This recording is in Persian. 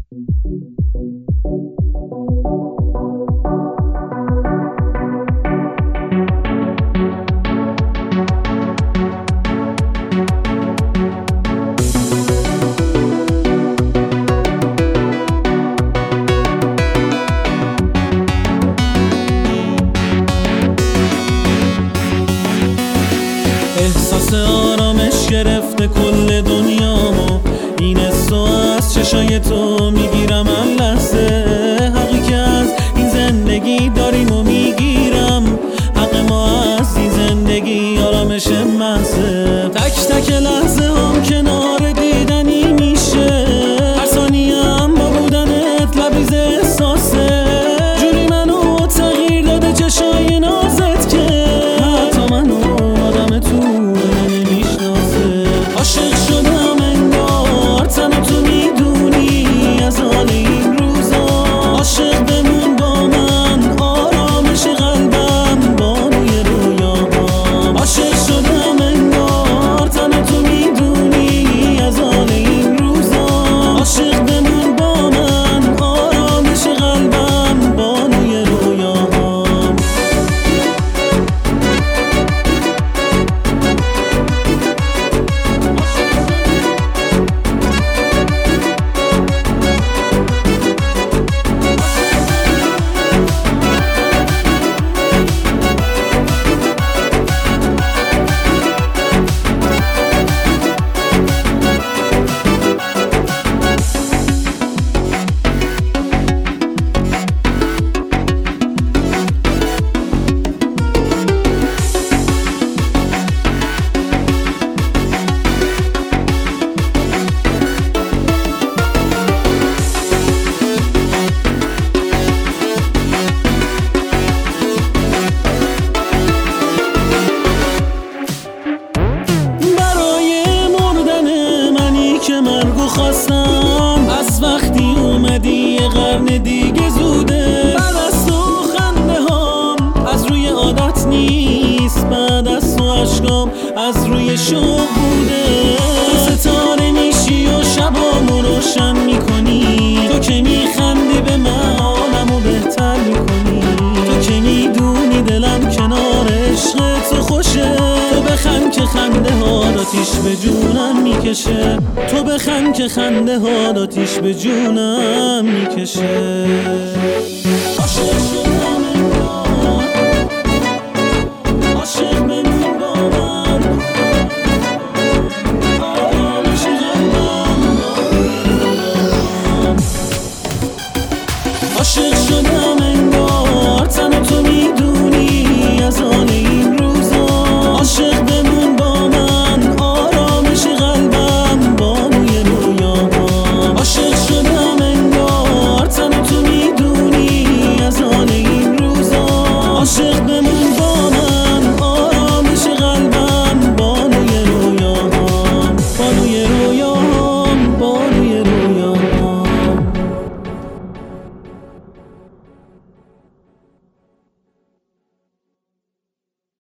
احساس آرامش گرفته کل دنیامو، این حسو از چشای تو میگیرم هر لحظه. حقی که از این زندگی داریم و میگیرم، حق ما از این زندگی آرامش محضه. تک تک لحظه هم کنار دیدنی میشه، هر ثانیه هم با بودنت لبریز احساسه. جوری منو تغییر داده چشای نازت که حتی منو آدم تو نمیشناسه. عاشق شدم انگار تنها تو میدونی از حال این روزا. عاشق بمون با من آرامش قلبم بانوی رویاهام. عاشق شدم انگار تنها تو میدونی از حال این روزا. عاشق بمون با من آرامش قلبم بانوی رویاهام. که مرگو خواستم از وقتی اومدی یه قرن دیگه زوده. بعد از تو خنده هام از روی عادت نیست، بعد از تو عشقام از روی شوق بوده. تو ستاره میشی و شبامو روشن میکنی، تو که میخندی به من عالمو بهتر میکنی. تو که میدونی دلم کنار عشق تو خوشه. تو بخند که خنده ها آتیش به جونم میکشه. تو بخند که خنده ها آتیش به جونم میکشه. عاشق شدم انگار، عاشق بمون با من آرامش قلبم. عاشق شدم انگار تنها تو میدونی از حال این روزا. عاشق بمون با من آرامش قلبم بانوی رویاهام. عاشق شدم انگار تنها تو میدونی از حال